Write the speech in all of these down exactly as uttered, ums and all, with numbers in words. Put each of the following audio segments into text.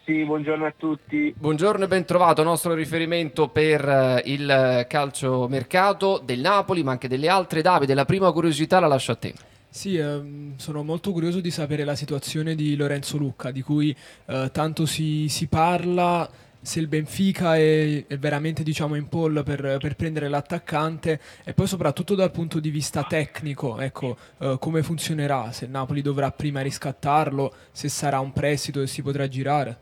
ragazzi, buongiorno a tutti. Buongiorno e ben trovato, nostro riferimento per eh, il calciomercato del Napoli, ma anche delle altre. Davide, la prima curiosità la lascio a te. Sì, ehm, sono molto curioso di sapere la situazione di Lorenzo Lucca, di cui eh, tanto si, si parla, se il Benfica è, è veramente diciamo, in pole per, per prendere l'attaccante e poi soprattutto dal punto di vista tecnico, ecco, eh, come funzionerà, se il Napoli dovrà prima riscattarlo, se sarà un prestito e si potrà girare.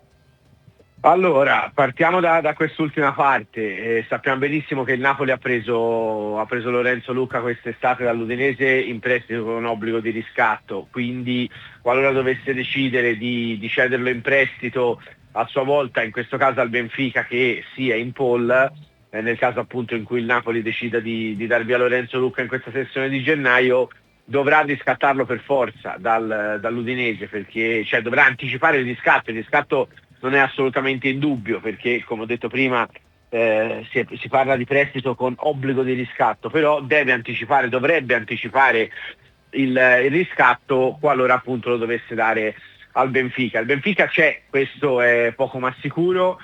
Allora, partiamo da, da quest'ultima parte. Eh, sappiamo benissimo che il Napoli ha preso, ha preso Lorenzo Lucca quest'estate dall'Udinese in prestito con obbligo di riscatto, quindi qualora dovesse decidere di, di cederlo in prestito a sua volta, in questo caso al Benfica che sia in pole, eh, nel caso appunto in cui il Napoli decida di, di dar via Lorenzo Lucca in questa sessione di gennaio, dovrà riscattarlo per forza dal, dall'Udinese, perché cioè, dovrà anticipare il riscatto. Il riscatto non è assolutamente in dubbio, perché come ho detto prima eh, si, è, si parla di prestito con obbligo di riscatto, però deve anticipare, dovrebbe anticipare il, il riscatto qualora appunto lo dovesse dare al Benfica. Il Benfica c'è, questo è poco ma sicuro,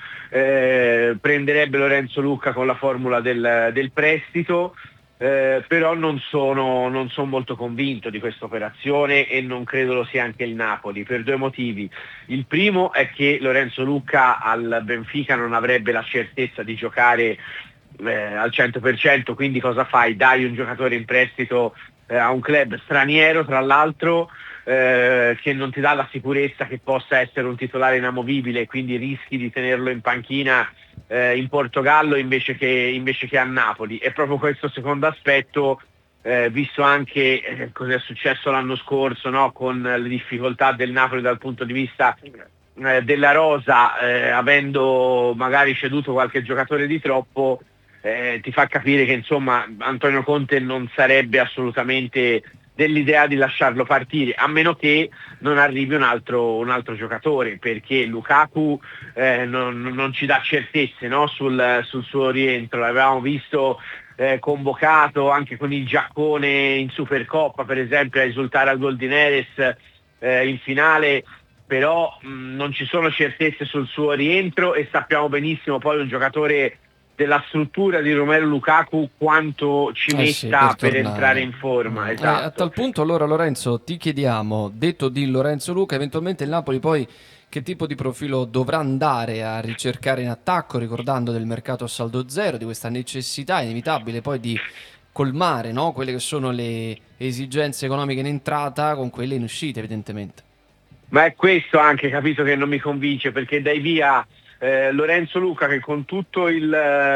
eh, prenderebbe Lorenzo Lucca con la formula del, del prestito. Eh, però non sono, non sono molto convinto di questa operazione e non credo lo sia anche il Napoli, per due motivi. Il primo è che Lorenzo Lucca al Benfica non avrebbe la certezza di giocare eh, al cento per cento, quindi cosa fai? Dai un giocatore in prestito eh, a un club straniero, tra l'altro, eh, che non ti dà la sicurezza che possa essere un titolare inamovibile, quindi rischi di tenerlo in panchina eh, in Portogallo invece che, invece che a Napoli. E proprio questo secondo aspetto, eh, visto anche eh, cosa è successo l'anno scorso, no? Con le difficoltà del Napoli dal punto di vista eh, della rosa, eh, avendo magari ceduto qualche giocatore di troppo, eh, ti fa capire che insomma Antonio Conte non sarebbe assolutamente dell'idea di lasciarlo partire, a meno che non arrivi un altro, un altro giocatore, perché Lukaku eh, non, non ci dà certezze, no? sul, sul suo rientro. L'avevamo visto eh, convocato anche con il giaccone in Supercoppa, per esempio, a esultare al gol di Neres eh, in finale, però mh, non ci sono certezze sul suo rientro e sappiamo benissimo poi un giocatore della struttura di Romelu Lukaku quanto ci Eh sì, metta per per entrare tornare. in forma. Mm. Eh, a Esatto. tal punto, allora, Lorenzo, ti chiediamo, detto di Lorenzo Lucca, eventualmente il Napoli poi che tipo di profilo dovrà andare a ricercare in attacco, ricordando del mercato a saldo zero, di questa necessità inevitabile poi di colmare, no? Quelle che sono le esigenze economiche in entrata con quelle in uscita, evidentemente. Ma è questo anche, capito, che non mi convince, perché dai via eh, Lorenzo Lucca che con tutto il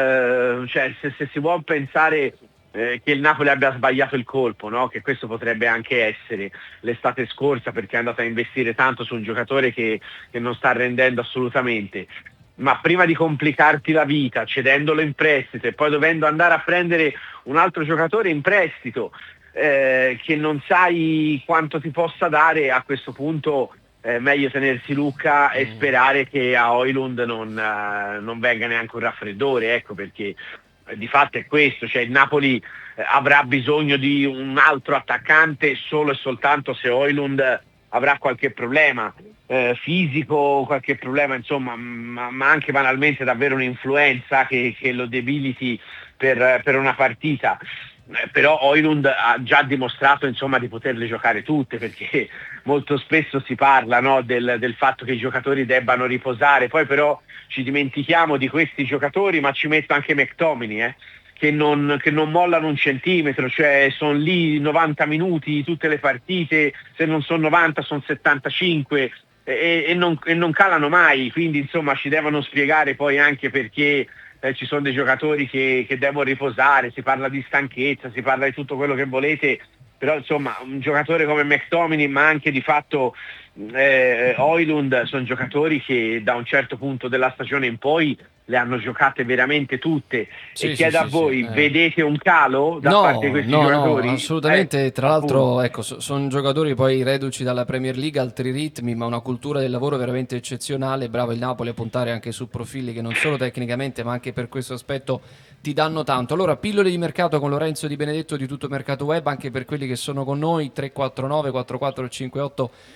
eh, cioè se, se si vuol pensare eh, che il Napoli abbia sbagliato il colpo, no? Che questo potrebbe anche essere l'estate scorsa, perché è andato a investire tanto su un giocatore che, che non sta rendendo assolutamente. Ma prima di complicarti la vita cedendolo in prestito e poi dovendo andare a prendere un altro giocatore in prestito eh, che non sai quanto ti possa dare, a questo punto è meglio tenersi Lucca e Mm. sperare che a Højlund non, eh, non venga neanche un raffreddore, ecco, perché eh, di fatto è questo, cioè il Napoli eh, avrà bisogno di un altro attaccante solo e soltanto se Højlund avrà qualche problema eh, fisico, qualche problema insomma, ma, ma anche banalmente davvero un'influenza che, che lo debiliti per, per una partita. Eh, però Højlund ha già dimostrato insomma di poterle giocare tutte, perché molto spesso si parla, no, del, del fatto che i giocatori debbano riposare, poi però ci dimentichiamo di questi giocatori, ma ci metto anche McTominay eh, che, non, che non mollano un centimetro, cioè sono lì novanta minuti tutte le partite, se non sono novanta sono settantacinque e, e, non, e non calano mai, quindi insomma ci devono spiegare poi anche perché eh, ci sono dei giocatori che, che devono riposare, si parla di stanchezza, si parla di tutto quello che volete, però insomma un giocatore come McTominay, ma anche di fatto eh, Højlund, sono giocatori che da un certo punto della stagione in poi le hanno giocate veramente tutte. E Sì, sì, chiedo a sì, sì. voi, eh. vedete un calo da parte di No, questi no, no, giocatori? Eh, assolutamente. Tra l'altro, appunto. ecco, so- sono giocatori poi reduci dalla Premier League, altri ritmi, ma una cultura del lavoro veramente eccezionale. Bravo il Napoli a puntare anche su profili che non solo tecnicamente, ma anche per questo aspetto ti danno tanto. Allora, pillole di mercato con Lorenzo Di Benedetto di Tutto Mercato Web, anche per quelli che sono con noi, tre quattro nove quattro quattro cinque otto sei uno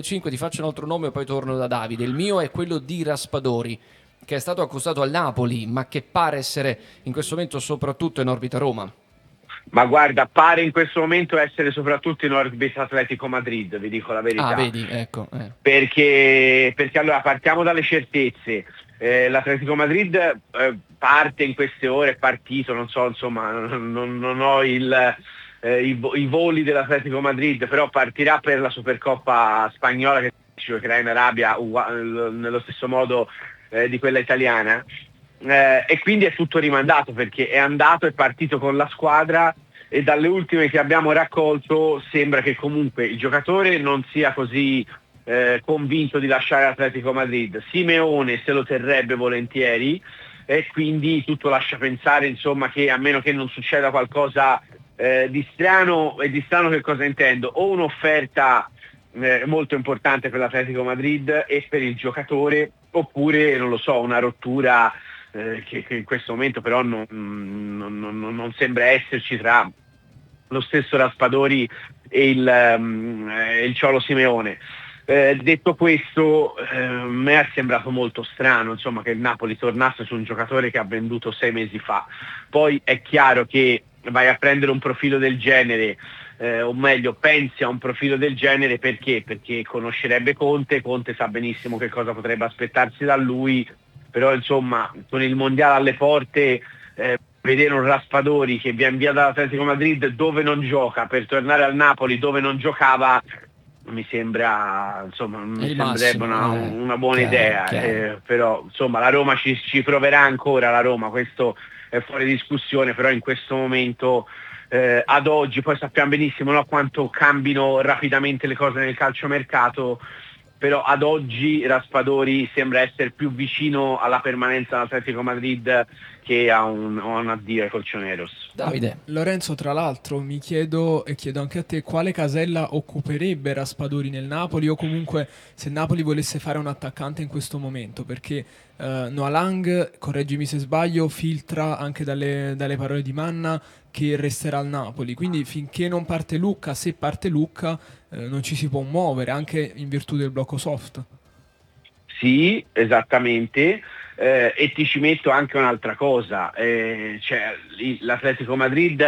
nove cinque, ti faccio un altro nome e poi torno da Davide. Il mio è quello di Raspadori, che è stato accostato al Napoli, ma che pare essere in questo momento soprattutto in orbita Roma. Ma guarda, pare in questo momento essere soprattutto in orbita Atletico Madrid, vi dico la verità. Ah, vedi, ecco. Eh. Perché, perché allora partiamo dalle certezze. Eh, L'Atletico Madrid eh, parte in queste ore, è partito, non so, insomma, non, non, non ho il, eh, i, i voli dell'Atletico Madrid, però partirà per la Supercoppa spagnola che si giocherà in Arabia uguale, nello stesso modo eh, di quella italiana. Eh, e quindi è tutto rimandato perché è andato, è partito con la squadra e dalle ultime che abbiamo raccolto sembra che comunque il giocatore non sia così eh, convinto di lasciare l'Atletico Madrid. Simeone se lo terrebbe volentieri e quindi tutto lascia pensare, insomma, che a meno che non succeda qualcosa eh, di strano, e di strano che cosa intendo? O un'offerta eh, molto importante per l'Atletico Madrid e per il giocatore, oppure non lo so, una rottura Eh, che, che in questo momento però non, non, non, non sembra esserci tra lo stesso Raspadori e il, um, eh, il Cholo Simeone. Eh, detto questo, eh, a me è sembrato molto strano, insomma, che il Napoli tornasse su un giocatore che ha venduto sei mesi fa. Poi è chiaro che vai a prendere un profilo del genere, eh, o meglio pensi a un profilo del genere perché? Perché conoscerebbe Conte, Conte sa benissimo che cosa potrebbe aspettarsi da lui. Però insomma con il mondiale alle porte eh, vedere un Raspadori che viene via dall'Atletico Madrid dove non gioca per tornare al Napoli dove non giocava mi sembra, insomma, mi sembrerebbe una, eh, una buona chiaro, idea chiaro. Eh, però insomma la Roma ci, ci proverà ancora, la Roma, questo è fuori discussione, però in questo momento eh, ad oggi poi sappiamo benissimo, no, quanto cambino rapidamente le cose nel calciomercato, però ad oggi Raspadori sembra essere più vicino alla permanenza all'Atletico Madrid che a un, a un addio ai colchoneros. Davide. Lorenzo, tra l'altro mi chiedo e chiedo anche a te quale casella occuperebbe Raspadori nel Napoli, o comunque se Napoli volesse fare un attaccante in questo momento, perché eh, Noah Lang, correggimi se sbaglio, filtra anche dalle, dalle parole di Manna che resterà al Napoli, quindi finché non parte Lucca, se parte Lucca eh, non ci si può muovere anche in virtù del blocco soft. Sì, esattamente. Eh, e ti ci metto anche un'altra cosa, eh, cioè, l'Atletico Madrid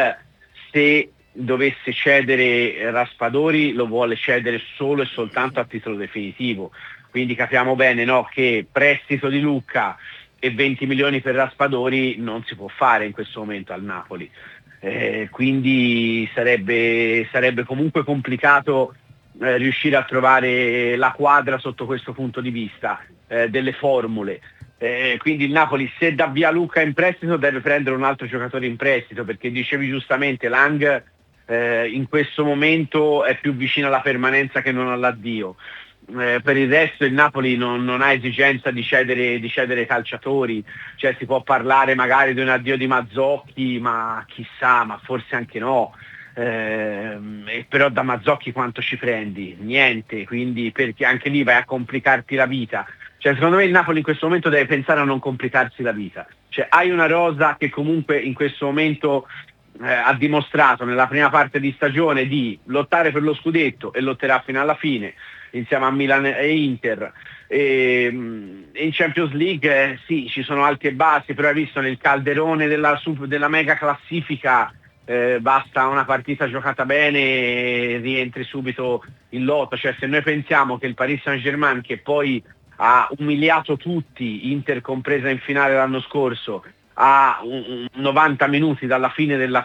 se dovesse cedere Raspadori lo vuole cedere solo e soltanto a titolo definitivo, quindi capiamo bene, no, che prestito di Lucca e venti milioni per Raspadori non si può fare in questo momento al Napoli, eh, quindi sarebbe, sarebbe comunque complicato eh, riuscire a trovare la quadra sotto questo punto di vista, eh, delle formule. Eh, quindi il Napoli, se dà via Lucca in prestito, deve prendere un altro giocatore in prestito, perché dicevi giustamente Lang eh, in questo momento è più vicino alla permanenza che non all'addio. Eh, per il resto il Napoli non, non ha esigenza di cedere, di cedere calciatori, cioè si può parlare magari di un addio di Mazzocchi, ma chissà, ma forse anche no. Eh, però da Mazzocchi quanto ci prendi? Niente, quindi perché anche lì vai a complicarti la vita. Cioè, secondo me il Napoli in questo momento deve pensare a non complicarsi la vita. Cioè, hai una rosa che comunque in questo momento eh, ha dimostrato nella prima parte di stagione di lottare per lo scudetto e lotterà fino alla fine insieme a Milan e Inter. E, in Champions League eh, sì, ci sono alti e bassi, però hai visto nel calderone della, della mega classifica eh, basta una partita giocata bene e rientri subito in lotta. Cioè, se noi pensiamo che il Paris Saint-Germain, che poi ha umiliato tutti, Inter compresa in finale l'anno scorso, a un novanta minuti dalla fine della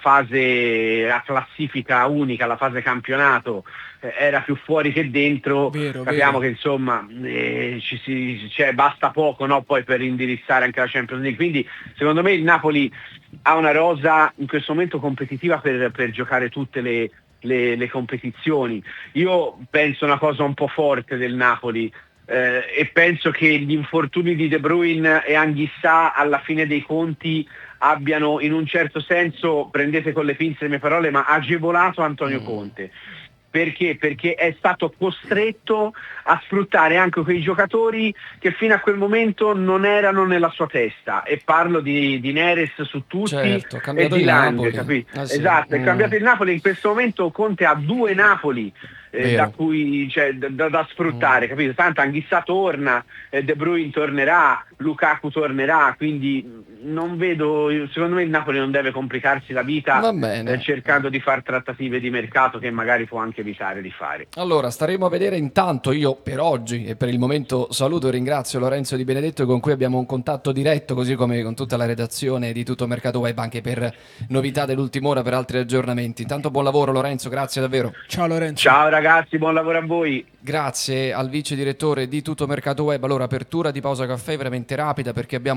fase a classifica unica, la fase campionato, eh, era più fuori che dentro, vero, capiamo vero. che insomma eh, ci si, cioè, basta poco, no, poi per indirizzare anche la Champions League. Quindi secondo me il Napoli ha una rosa in questo momento competitiva per, per giocare tutte le, le, le competizioni. Io penso una cosa un po' forte del Napoli, Eh, e penso che gli infortuni di De Bruyne e Anghissà alla fine dei conti abbiano in un certo senso, prendete con le pinze le mie parole, ma agevolato Antonio Mm. Conte. Perché? Perché è stato costretto a sfruttare anche quei giocatori che fino a quel momento non erano nella sua testa, e parlo di, di Neres su tutti, Certo, ha e cambiato di il Lang, Napoli. capito? Ah, sì. Esatto, è Mm. cambiato il Napoli. In questo momento Conte ha due Napoli, eh, da cui cioè, da, da sfruttare, mm. capito? Tanto Anghissà torna, eh, De Bruyne tornerà, Lukaku tornerà, quindi non vedo, secondo me il Napoli non deve complicarsi la vita eh, cercando di fare trattative di mercato che magari può anche evitare di fare. Allora staremo a vedere. Intanto io per oggi e per il momento saluto e ringrazio Lorenzo Di Benedetto, con cui abbiamo un contatto diretto, così come con tutta la redazione di Tutto Mercato Web, anche per novità dell'ultima ora, per altri aggiornamenti. Intanto buon lavoro Lorenzo, grazie davvero. Ciao Lorenzo. Ciao ragazzi, buon lavoro a voi. Grazie al vice direttore di Tutto Mercato Web. Allora apertura di pausa caffè veramente rapida, perché abbiamo